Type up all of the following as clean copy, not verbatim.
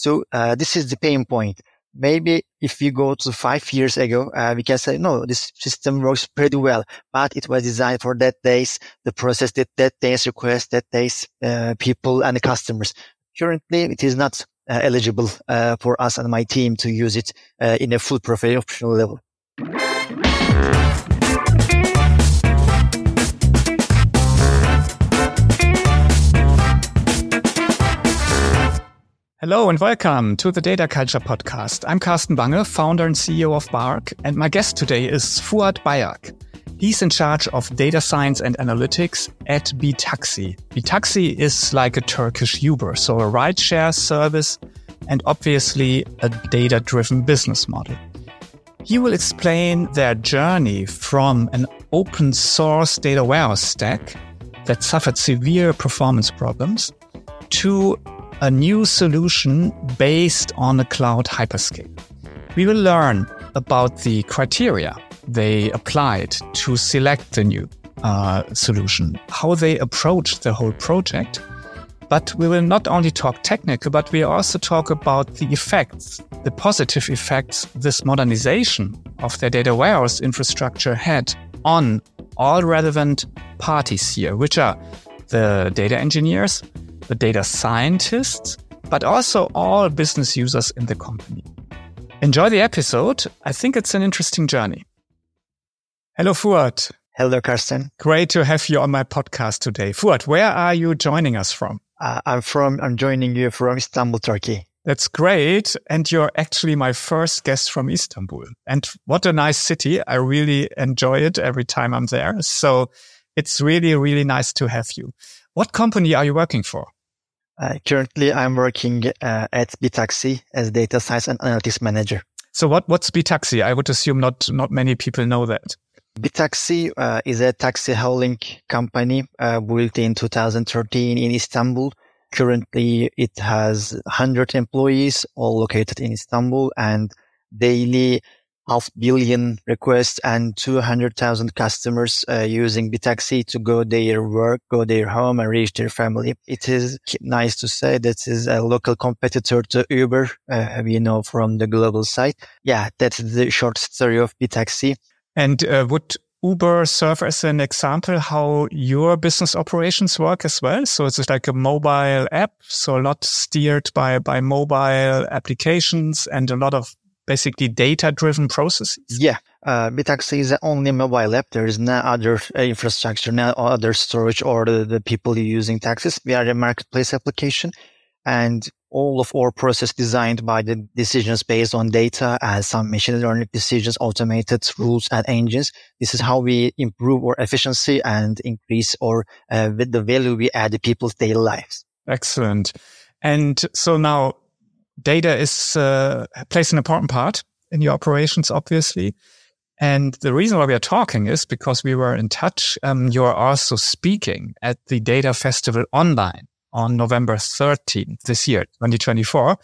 So this is the pain point. Maybe if we go to 5 years ago, we can say, no, this system works pretty well, but it was designed for that days, the process that days request, that days, people and the customers. Currently, it is not eligible for us and my team to use it in a full professional level. Hello and welcome to the Data Culture Podcast. I'm Carsten Bange, founder and CEO of Bark, and my guest today is Fuat Bayrak. He's in charge of data science and analytics at Bitaxi. Bitaxi is like a Turkish Uber, so a rideshare service and obviously a data-driven business model. He will explain their journey from an open source data warehouse stack that suffered severe performance problems to a new solution based on a cloud hyperscale. We will learn about the criteria they applied to select the new solution, how they approached the whole project. But we will not only talk technical, but we also talk about the effects, the positive effects this modernization of their data warehouse infrastructure had on all relevant parties here, which are the data engineers, the data scientists, but also all business users in the company. Enjoy the episode. I think it's an interesting journey. Hello, Fuat. Hello, Carsten. Great to have you on my podcast today. Fuat, where are you joining us from? I'm joining you from Istanbul, Turkey. That's great. And you're actually my first guest from Istanbul. And what a nice city. I really enjoy it every time I'm there. So it's really, really nice to have you. What company are you working for? Currently, I'm working at Bitaxi as data science and analytics manager. So what's Bitaxi? I would assume not many people know that. Bitaxi is a taxi hauling company built in 2013 in Istanbul. Currently, it has 100 employees, all located in Istanbul, and daily 500 million requests and 200,000 customers using Bitaxi to go their work, go their home and reach their family. It is nice to say that is a local competitor to Uber, we know from the global side. Yeah, that's the short story of Bitaxi. And would Uber serve as an example how your business operations work as well? So it's like a mobile app, so a lot steered by mobile applications and a lot of basically data-driven processes? Yeah. Bitaxi is the only mobile app. There is no other infrastructure, no other storage or the people using taxis. We are a marketplace application and all of our process designed by the decisions based on data and some machine learning decisions, automated rules and engines. This is how we improve our efficiency and increase our with the value we add to people's daily lives. Excellent. And so now data plays an important part in your operations, obviously. And the reason why we are talking is because we were in touch. You are also speaking at the Data Festival online on November 13th this year, 2024.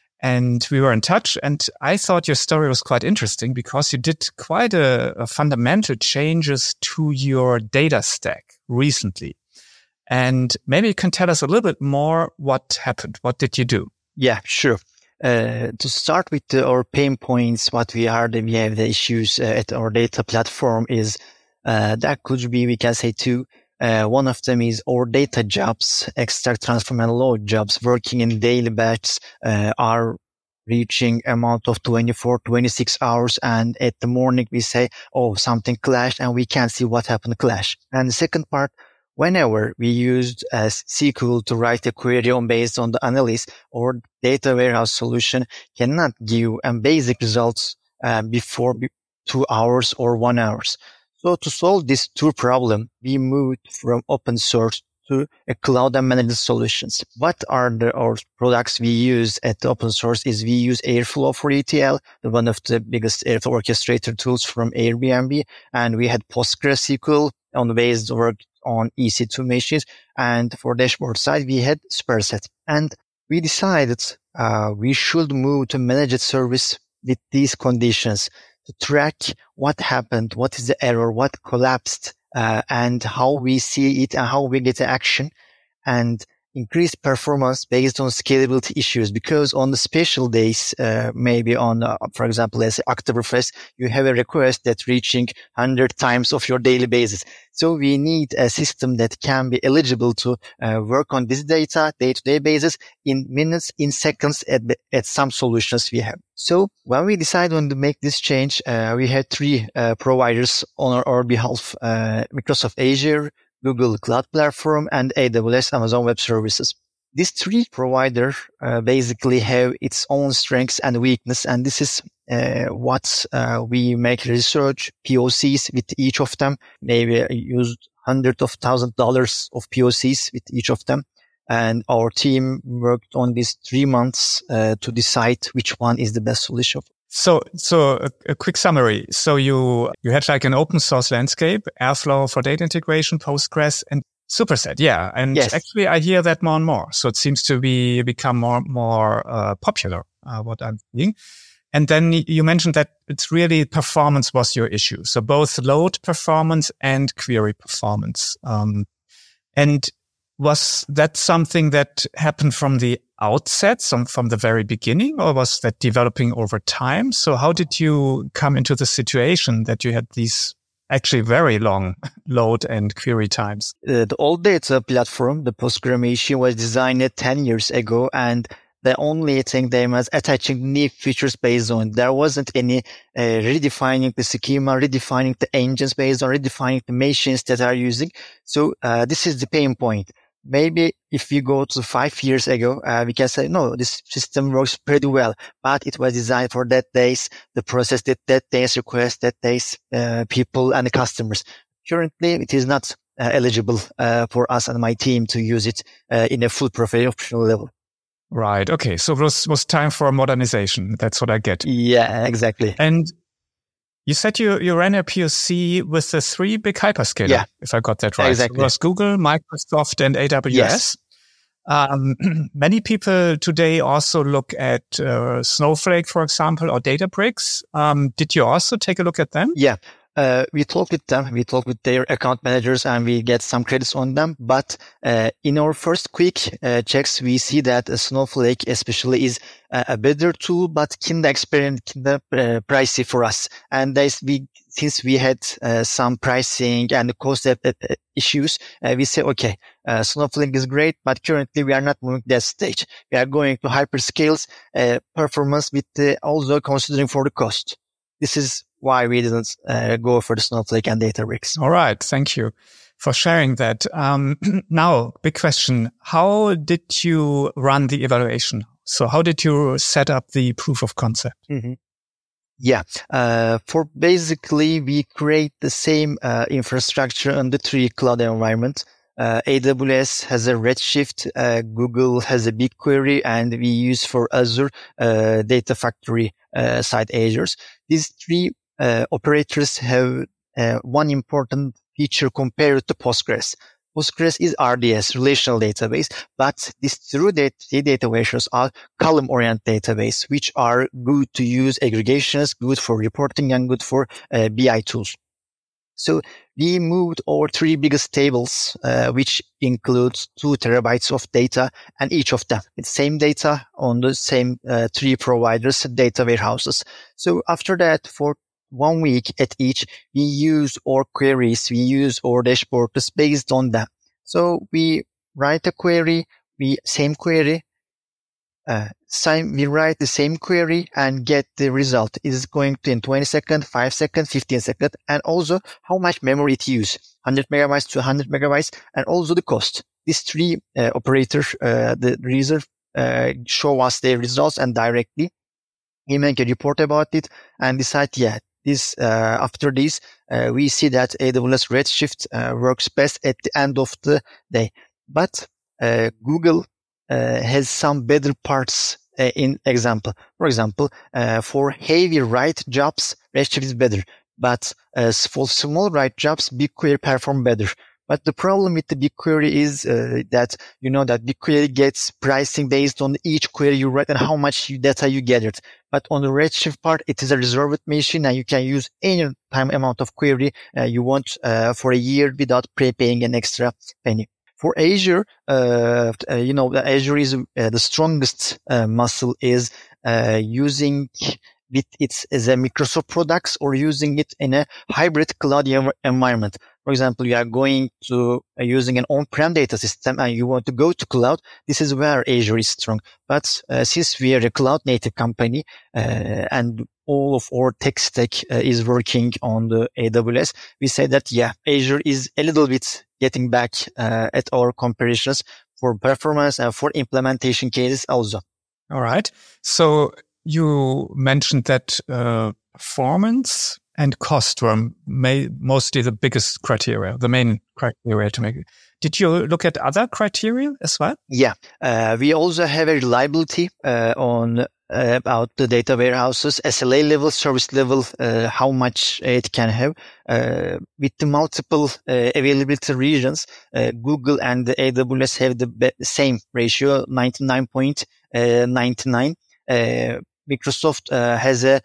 And we were in touch. And I thought your story was quite interesting because you did quite a fundamental changes to your data stack recently. And maybe you can tell us a little bit more what happened. What did you do? Yeah, sure. To start with our pain points, we have the issues at our data platform is that could be, we can say two. One of them is our data jobs, extract, transform and load jobs working in daily batches are reaching amount of 24, 26 hours. And at the morning we say, oh, something clashed and we can't see what happened clash. And the second part, whenever we used SQL to write a query based on the analysis or data warehouse solution cannot give basic results before 2 hours or 1 hour. So to solve this two problem, we moved from open source to a cloud and managed solutions. What are our products we use at the open source is we use Airflow for ETL, one of the biggest Airflow orchestrator tools from Airbnb. And we had PostgreSQL on based work on EC2 machines. And for dashboard side, we had Superset. And we decided we should move to managed service with these conditions to track what happened, what is the error, what collapsed, and how we see it and how we get action. And increased performance based on scalability issues, because on the special days, maybe on, for example, let's say Oktoberfest, you have a request that reaching 100 times of your daily basis. So we need a system that can be eligible to work on this data day-to-day basis in minutes, in seconds at some solutions we have. So when we decided on to make this change, we had three providers on our behalf, Microsoft Azure, Google Cloud Platform, and AWS, Amazon Web Services. These three providers basically have its own strengths and weakness, and this is what we make research, POCs with each of them. Maybe used hundreds of $1,000s of POCs with each of them. And our team worked on this 3 months to decide which one is the best solution. So a quick summary. So you had like an open source landscape, Airflow for data integration, Postgres, and Superset. Yeah. And yes. Actually I hear that more and more. So it seems to become more popular, what I'm seeing. And then you mentioned that it's really performance was your issue. So both load performance and query performance. And was that something that happened from the outset, from the very beginning, or was that developing over time? So how did you come into the situation that you had these actually very long load and query times? The old data platform, the Postgres machine, was designed 10 years ago, and the only thing they was attaching new features based on. There wasn't any redefining the schema, redefining the engines based on redefining the machines that are using. So this is the pain point. Maybe if we go to 5 years ago, we can say, no, this system works pretty well, but it was designed for that days, the process that days request, that days people and the customers. Currently, it is not eligible for us and my team to use it in a full professional level. Right. Okay. So it was time for modernization. That's what I get. Yeah, exactly. And you said you ran a POC with the three big hyperscalers, if I got that right. Exactly. It was Google, Microsoft, and AWS. Yes. Many people today also look at Snowflake, for example, or Databricks. Did you also take a look at them? Yeah. We talk with them, we talk with their account managers, and we get some credits on them. But in our first quick checks, we see that Snowflake especially is a better tool, but kinda pricey for us. And since we had some pricing and cost issues, we say, okay, Snowflake is great, but currently we are not moving that stage. We are going to hyperscales performance with also considering for the cost. This is why we didn't go for the Snowflake and Databricks. All right. Thank you for sharing that. Now, big question. How did you run the evaluation? So how did you set up the proof of concept? Mm-hmm. Yeah. For basically, we create the same infrastructure on the three cloud environment. AWS has a Redshift, Google has a BigQuery, and we use for Azure Data Factory side Azures. These three operators have one important feature compared to Postgres. Postgres is RDS, relational database, but these three databases are column-oriented database, which are good to use aggregations, good for reporting, and good for BI tools. So we moved our three biggest tables, which includes 2 terabytes of data, and each of them with same data on the same three providers' data warehouses. So after that, for 1 week at each, we use our queries, we use our dashboards based on that. So we write a query, we write the same query and get the result. Is going to in 20 seconds, 5 seconds, 15 seconds, and also how much memory it uses, 100 megabytes to 100 megabytes, and also the cost. These three operators, the reserve, show us their results, and directly we make a report about it and decide, after this, we see that AWS Redshift works best at the end of the day. But Google has some better parts in example. For example, for heavy write jobs, Redshift is better. But for small write jobs, BigQuery perform better. But the problem with the BigQuery is that BigQuery gets pricing based on each query you write and how much data you gathered. But on the Redshift part, it is a reserved machine, and you can use any time amount of query you want for a year without paying an extra penny. For Azure, Azure is the strongest muscle is using with it as a Microsoft products or using it in a hybrid cloud environment. For example, you are going to using an on-prem data system and you want to go to cloud. This is where Azure is strong. But since we are a cloud native company and all of our tech stack is working on the AWS, we say that, Azure is a little bit getting back at our comparisons for performance and for implementation cases also. All right. So you mentioned that performance and cost were mostly the biggest criteria, the main criteria to make it. Did you look at other criteria as well? Yeah. We also have a reliability on about the data warehouses, SLA level, service level, how much it can have. With the multiple availability regions, Google and the AWS have the same ratio, 99.99. Microsoft has a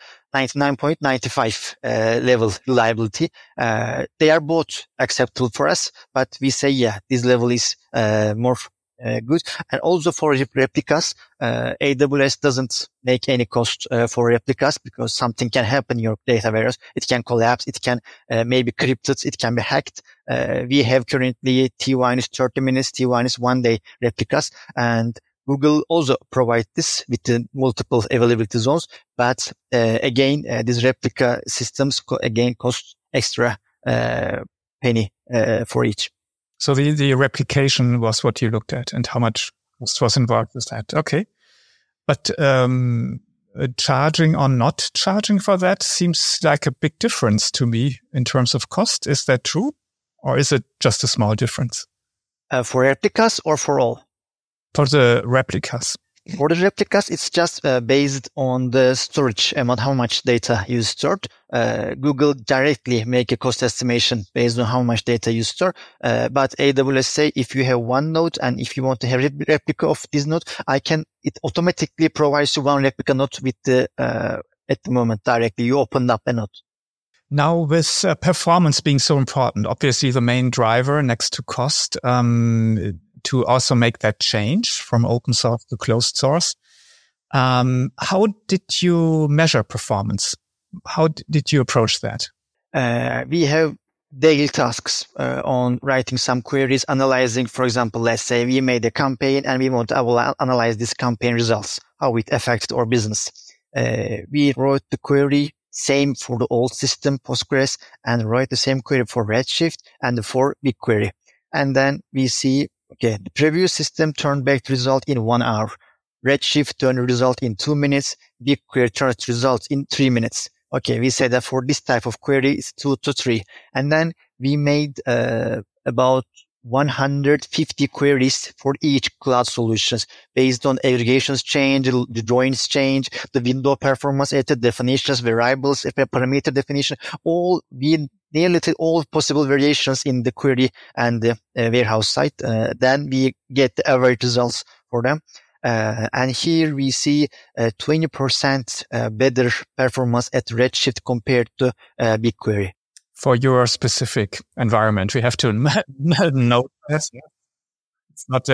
99.95 level reliability. They are both acceptable for us, but we say, this level is more good. And also for replicas, AWS doesn't make any cost for replicas because something can happen in your data warehouse. It can collapse. It can maybe encrypted. It can be hacked. We have currently T-30 minutes, T-1 day replicas, and Google also provides this with the multiple availability zones. But again, these replica systems cost extra penny for each. So the replication was what you looked at and how much was involved with that. Okay. But charging or not charging for that seems like a big difference to me in terms of cost. Is that true? Or is it just a small difference? For replicas or for all? For the replicas. For the replicas, it's just based on the storage amount, how much data you stored. Google directly make a cost estimation based on how much data you store. But AWS say if you have one node and if you want to have a replica of this node, it automatically provides you one replica node with the, at the moment directly. You open up a node. Now with performance being so important, obviously the main driver next to cost, to also make that change from open source to closed source. How did you measure performance? How did you approach that? We have daily tasks on writing some queries, analyzing, for example, let's say we made a campaign and we want to analyze this campaign results, how it affected our business. We wrote the query, same for the old system, Postgres, and write the same query for Redshift and for BigQuery. And then we see, the previous system turned back the result in 1 hour. Redshift turned the result in 2 minutes. BigQuery turned the result in 3 minutes. We said that for this type of query, it's 2 to 3. And then we made about 150 queries for each cloud solutions based on aggregations change, the joins change, the window performance, definitions, variables, parameter definition, nearly all possible variations in the query and the warehouse site. Then we get the average results for them. And here we see 20% better performance at Redshift compared to BigQuery. For your specific environment, we have to note this. It's not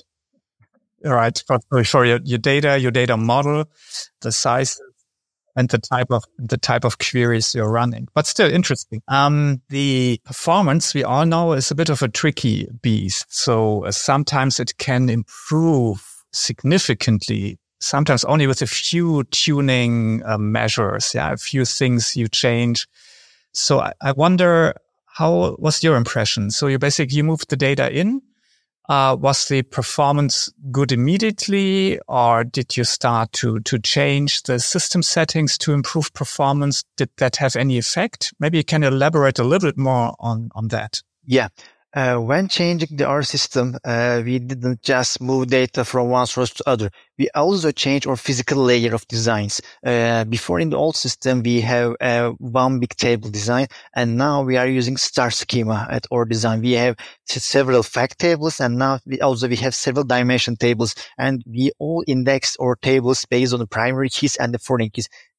all right. For your data model, the size and the type of queries you're running, but still interesting. The performance we all know is a bit of a tricky beast. So sometimes it can improve significantly, sometimes only with a few tuning measures. A few things you change. So I wonder, how was your impression? So you moved the data in. Was the performance good immediately, or did you start to change the system settings to improve performance? Did that have any effect? Maybe you can elaborate a little bit more on that. Yeah. When changing our system, we didn't just move data from one source to other. We also changed our physical layer of designs. Before in the old system, we have one big table design, and now we are using star schema at our design. We have several fact tables, and now we have several dimension tables, and we all index our tables based on the primary keys and the foreign keys.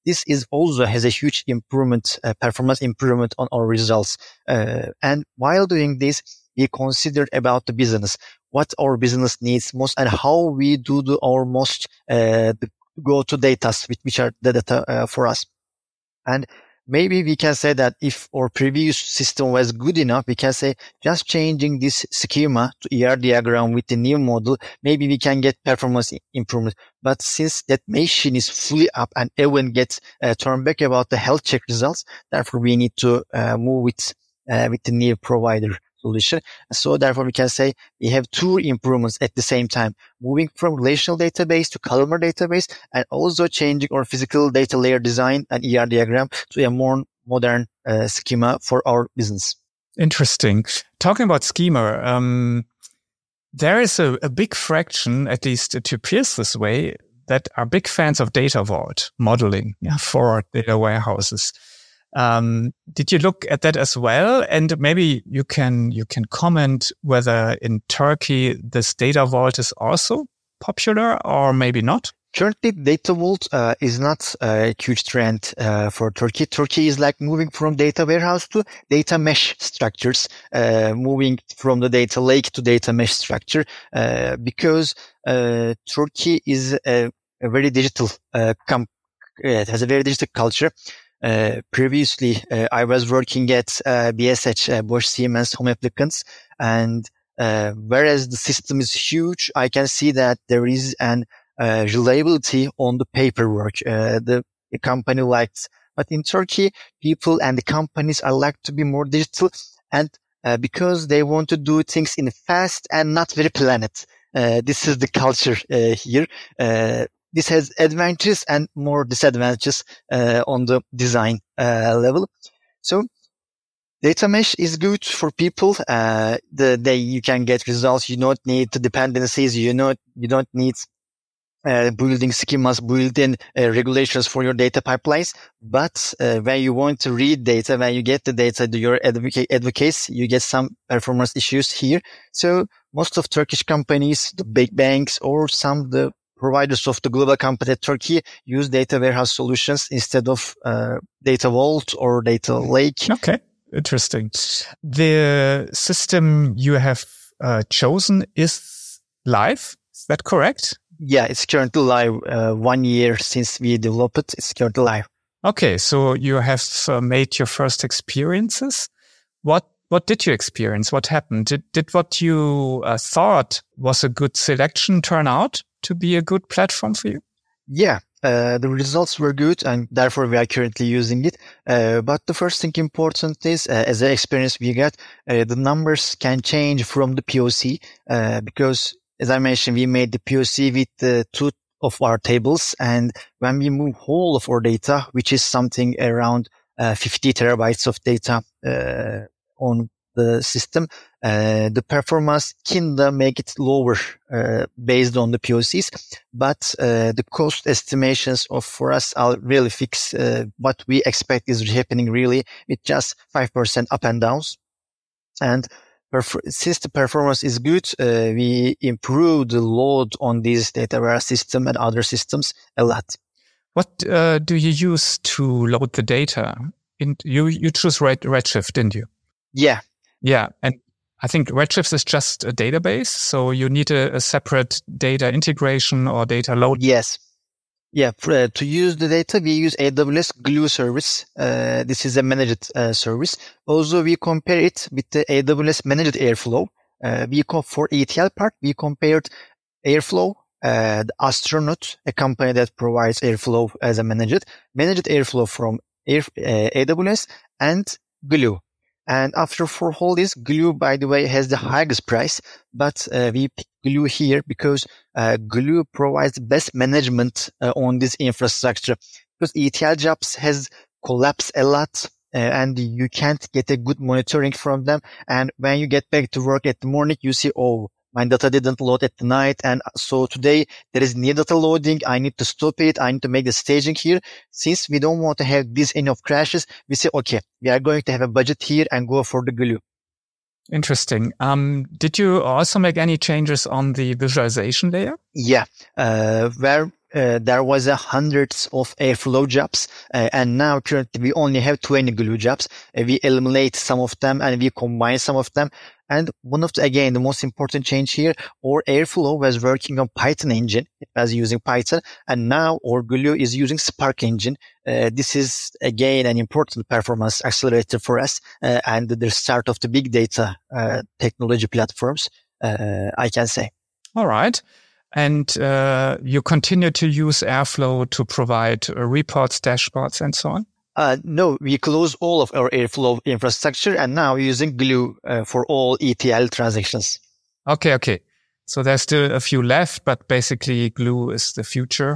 this is also has a huge improvement, performance improvement on our results. And while doing this, we considered about the business, what our business needs most, and how we do our most the go-to data, which are the data for us. And maybe we can say that if our previous system was good enough, we can say just changing this schema to ER diagram with the new model, maybe we can get performance improvement. But since that machine is fully up and everyone gets turned back about the health check results, therefore we need to move with the new provider solution. So therefore we can say we have two improvements at the same time, moving from relational database to columnar database, and also changing our physical data layer design and ER diagram to a more modern schema for our business. Interesting. Talking about schema, there is a big fraction, at least it appears this way, that are big fans of data vault modeling for data warehouses. Did you look at that as well? And maybe you can comment whether in Turkey this data vault is also popular or maybe not? Currently, data vault is not a huge trend for Turkey. Turkey is like moving from data warehouse to data mesh structures, moving from the data lake to data mesh structure, because Turkey is a very digital it has a very digital culture. Previously, I was working at BSH, Bosch Siemens Home Applicants, and whereas the system is huge, I can see that there is an reliability on the paperwork. The company likes, but in Turkey, people and the companies are like to be more digital, and because they want to do things in fast and not very planned. This is the culture here. This has advantages and more disadvantages on the design level. So data mesh is good for people. You can get results. You don't need the dependencies. You don't need building schemas, built-in regulations for your data pipelines. But when you want to read data, when you get the data to your advocates, you get some performance issues here. So most of Turkish companies, the big banks, or the providers of the global company at Turkey use data warehouse solutions instead of data vault or data lake. Okay, interesting. The system you have chosen is live. Is that correct? Yeah, it's currently live. 1 year since we developed it, it's currently live. Okay, so you have made your first experiences. What did you experience? What happened? Did what you thought was a good selection turn out to be a good platform for you? Yeah, the results were good, and therefore we are currently using it. But the first thing important is, as an experience we got, the numbers can change from the POC, because as I mentioned, we made the POC with two of our tables, and when we move whole of our data, which is something around 50 terabytes of data on the system, the performance can make it lower based on the POCs, but the cost estimations for us are really fixed. What we expect is happening really with just 5% up and downs. And since the performance is good, we improve the load on this data warehouse system and other systems a lot. What do you use to load the data? You choose Redshift, didn't you? Yeah. Yeah. And I think Redshift is just a database, so you need a separate data integration or data load. Yes. Yeah. To use the data, we use AWS Glue service. This is a managed service. Also, we compare it with the AWS managed Airflow. For ETL part, we compared Airflow, the Astronaut, a company that provides Airflow as a managed Airflow from AWS, and Glue. And after for all this, Glue, by the way, has the highest price, but we picked Glue here because Glue provides the best management on this infrastructure, because ETL jobs has collapsed a lot, and you can't get a good monitoring from them. And when you get back to work at the morning, you see, oh, my data didn't load at the night, and so today there is new data loading. I need to stop it. I need to make the staging here. Since we don't want to have this end of crashes, we say, okay, we are going to have a budget here and go for the Glue. Interesting. Did you also make any changes on the visualization layer? Yeah. Where there was hundreds of Airflow jobs, and now currently we only have 20 Glue jobs. We eliminate some of them and we combine some of them. And one of the most important change here, our Airflow was working on Python engine. It was using Python, and now our Glue is using Spark engine. This is again an important performance accelerator for us, and the start of the big data technology platforms, I can say. All right. And you continue to use Airflow to provide reports, dashboards, and so on? No, we close all of our Airflow infrastructure and now we're using Glue for all ETL transactions. Okay. So there's still a few left, but basically Glue is the future.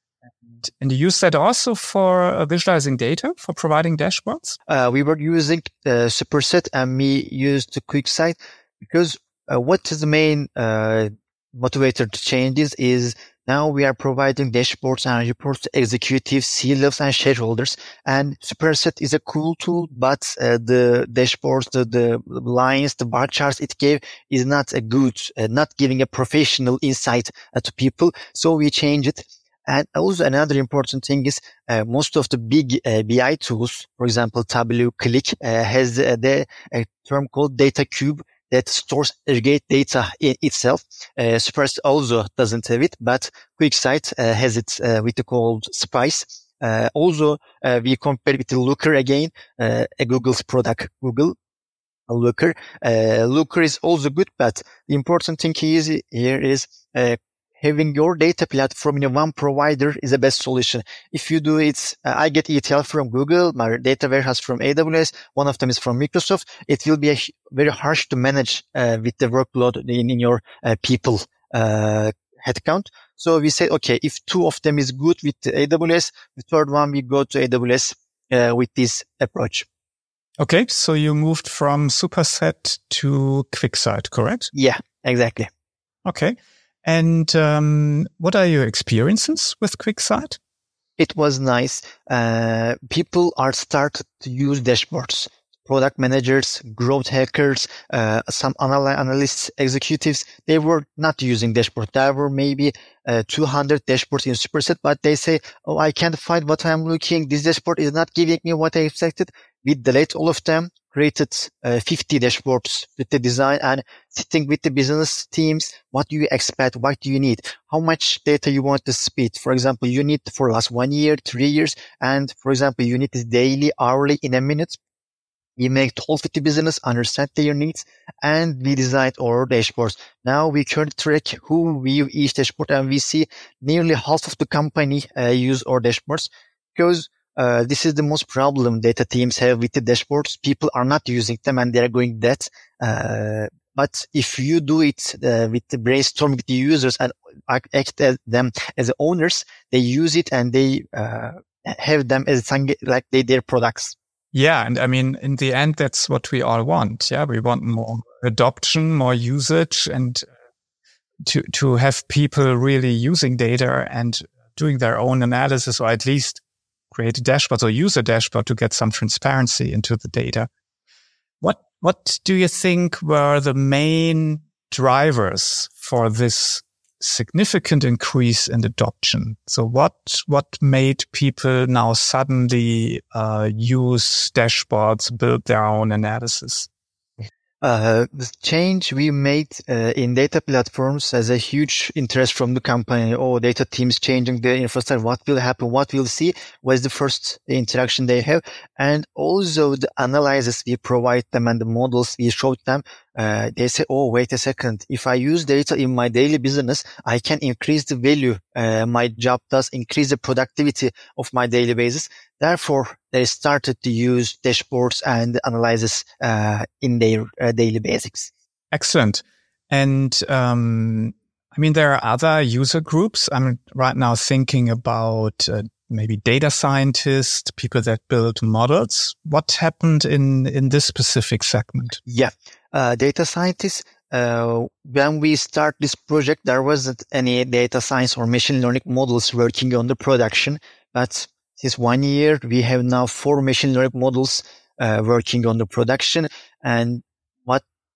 And you use that also for visualizing data, for providing dashboards? We were using Superset and we used the QuickSight because what is the main motivator to change this is now we are providing dashboards and reports to executives, C-levels, and shareholders. And Superset is a cool tool, but the dashboards, the lines, the bar charts it gave is not a good, not giving a professional insight to people. So we change it. And also another important thing is most of the big BI tools, for example, Tableau, Qlik, has a term called Data Cube that stores aggregate data in itself. Superset also doesn't have it, but QuickSight has it with the called Spice. Also, we compare with the Looker again, a Google's product, Google Looker. Looker is also good, but the important thing here is having your data platform in one provider is the best solution. If you do it, I get ETL from Google, my data warehouse from AWS, one of them is from Microsoft. It will be very harsh to manage with the workload in your people headcount. So we say, okay, if two of them is good with the AWS, the third one we go to AWS with this approach. Okay, so you moved from Superset to QuickSight, correct? Yeah, exactly. Okay. And what are your experiences with QuickSight? It was nice. People are started to use dashboards. Product managers, growth hackers, some analysts, executives, they were not using dashboard. There were maybe 200 dashboards in Superset, but they say, oh, I can't find what I'm looking. This dashboard is not giving me what I expected. We delete all of them, created 50 dashboards with the design and sitting with the business teams. What do you expect? What do you need? How much data you want to speed? For example, you need for last 1 year, 3 years. And for example, you need this daily, hourly, in a minute. We make talk with the business, understand their needs, and we design our dashboards. Now we can track who view each dashboard, and we see nearly half of the company use our dashboards because this is the most problem data teams have with the dashboards. People are not using them and they are going dead. But if you do it with the brainstorm with the users and act as them as owners, they use it and they have them as like their products. Yeah. And I mean, in the end, that's what we all want. Yeah. We want more adoption, more usage, and to have people really using data and doing their own analysis, or at least create a dashboard or use a dashboard to get some transparency into the data. What do you think were the main drivers for this significant increase in adoption? So what made people now suddenly use dashboards, build their own analysis? The change we made in data platforms has a huge interest from the company. Oh, data teams changing their infrastructure. What will happen? What we'll see was the first interaction they have. And also the analysis we provide them and the models we showed them. They say, oh, wait a second. If I use data in my daily business, I can increase the value my job does, increase the productivity of my daily basis. Therefore, they started to use dashboards and analysis in their daily basics. Excellent. And I mean, there are other user groups. I'm right now thinking about maybe data scientists, people that build models. What happened in this specific segment? Yeah. Data scientists, when we start this project, there wasn't any data science or machine learning models working on the production. But since 1 year, we have now 4 machine learning models working on the production. And what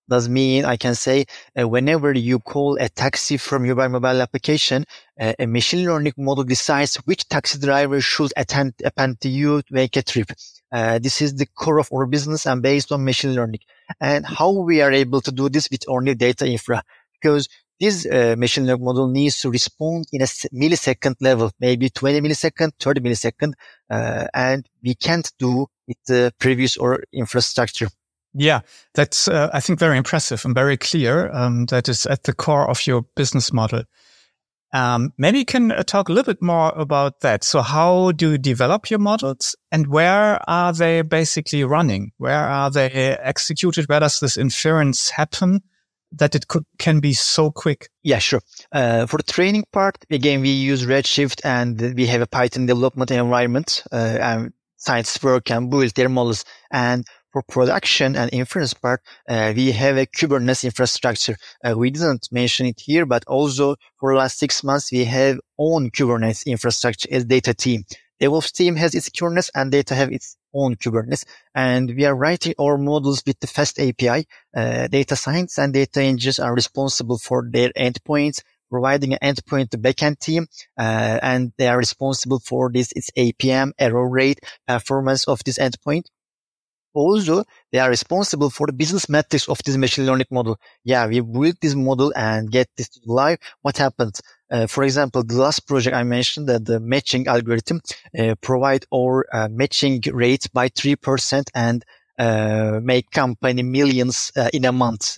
does mean I can say whenever you call a taxi from your mobile application, a machine learning model decides which taxi driver should append to you to make a trip. This is the core of our business and based on machine learning. And how we are able to do this with only data infra, because this machine learning model needs to respond in a millisecond level, maybe 20 millisecond, 30 millisecond, and we can't do with the previous or infrastructure. Yeah, that's, I think, very impressive and very clear. That is at the core of your business model. Maybe you can talk a little bit more about that. So how do you develop your models and where are they basically running? Where are they executed? Where does this inference happen that it can be so quick? Yeah, sure. For the training part, again, we use Redshift and we have a Python development environment, and scientists work and build their models. And for production and inference part, we have a Kubernetes infrastructure. We didn't mention it here, but also for the last 6 months, we have own Kubernetes infrastructure as data team. DevOps team has its Kubernetes and data have its own Kubernetes. And we are writing our models with the Fast API. Data science and data engineers are responsible for their endpoints, providing an endpoint to backend team, and they are responsible for this. It's APM, error rate, performance of this endpoint. Also, they are responsible for the business metrics of this machine learning model. Yeah, we built this model and get this to live. What happens? For example, the last project I mentioned, that the matching algorithm provide our matching rate by 3% and make company millions in a month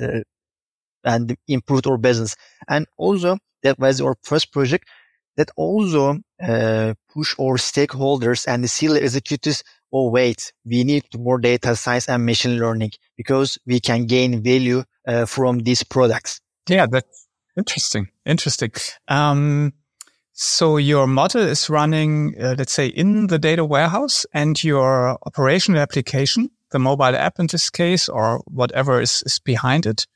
and improve our business. And also, that was our first project that also push our stakeholders and the C-level executives. Oh, wait, we need more data science and machine learning because we can gain value from these products. Yeah, that's interesting. So your model is running, let's say, in the data warehouse, and your operational application, the mobile app in this case, or whatever is behind it,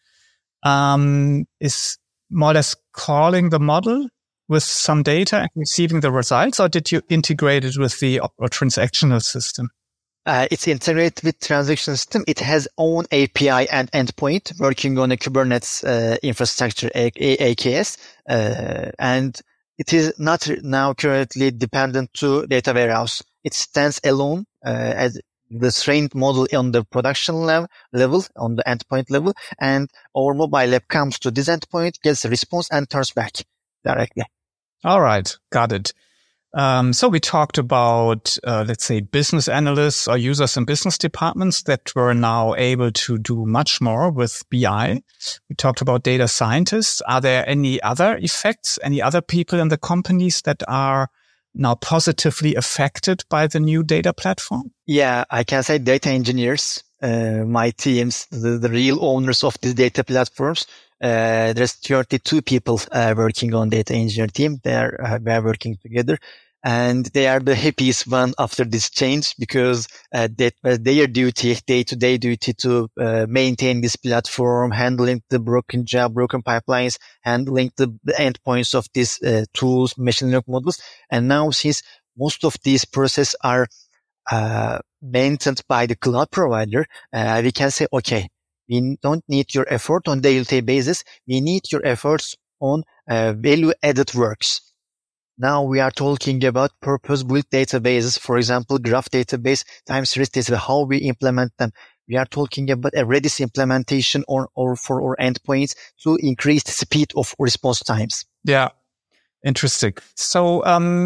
is more or less calling the model with some data and receiving the results, or did you integrate it with the transactional system? It's integrated with transactional system. It has own API and endpoint working on a Kubernetes infrastructure, AKS, and it is not now currently dependent to data warehouse. It stands alone as the trained model on the production level, on the endpoint level, and our mobile app comes to this endpoint, gets a response, and turns back directly. All right. Got it. So we talked about, let's say, business analysts or users in business departments that were now able to do much more with BI. We talked about data scientists. Are there any other effects, any other people in the companies that are now positively affected by the new data platform? Yeah, I can say data engineers, my teams, the real owners of these data platforms. There's 32 people working on data engineer team. We are working together, and they are the happiest one after this change because that was their duty, day-to-day duty to maintain this platform, handling the broken pipelines, handling the endpoints of these tools, machine learning models. And now, since most of these processes are maintained by the cloud provider, we can say, okay, we don't need your effort on daily basis. We need your efforts on value-added works. Now we are talking about purpose-built databases, for example, graph database, time series database, how we implement them. We are talking about a Redis implementation or for our endpoints to increase the speed of response times. Yeah, interesting. So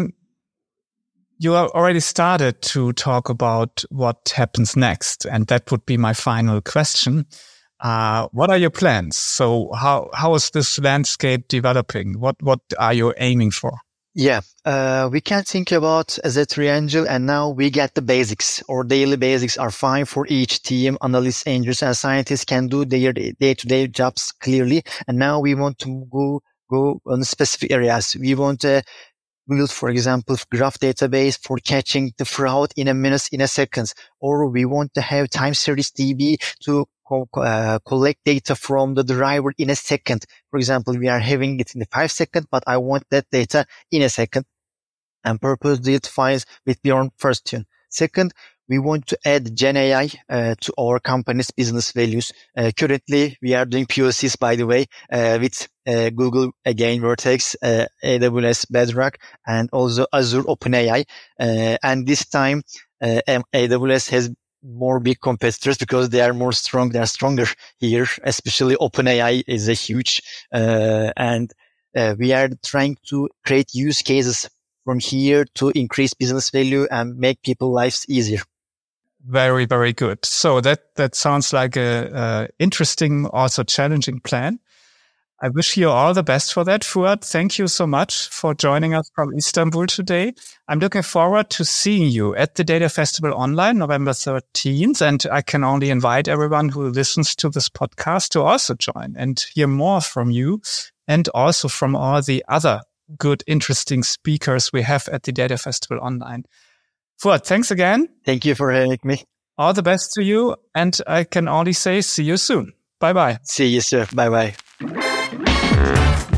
you already started to talk about what happens next, and that would be my final question. What are your plans? So how is this landscape developing? What are you aiming for? Yeah, we can think about as a triangle, and now we get the basics. Our daily basics are fine for each team. Analysts, engineers, and scientists can do their day-to-day jobs clearly. And now we want to go on specific areas. We want to build, for example, graph database for catching the fraud in a minute, in a seconds. Or we want to have time series DB to collect data from the driver in a second. For example, we are having it in 5 seconds, but I want that data in a second, and purpose it finds with beyond first tune. Second, we want to add Gen AI to our company's business values. Currently, we are doing POCs, by the way, with Google, again, Vertex, AWS Bedrock, and also Azure OpenAI. And this time, AWS has more big competitors because they are more strong. They are stronger here, especially OpenAI is a huge, and we are trying to create use cases from here to increase business value and make people's lives easier. Very, very good. So that sounds like a interesting, also challenging plan. I wish you all the best for that, Fuad. Thank you so much for joining us from Istanbul today. I'm looking forward to seeing you at the Data Festival Online, November 13th. And I can only invite everyone who listens to this podcast to also join and hear more from you and also from all the other good, interesting speakers we have at the Data Festival Online. Fuad, thanks again. Thank you for having me. All the best to you. And I can only say see you soon. Bye-bye. See you, sir. Bye-bye.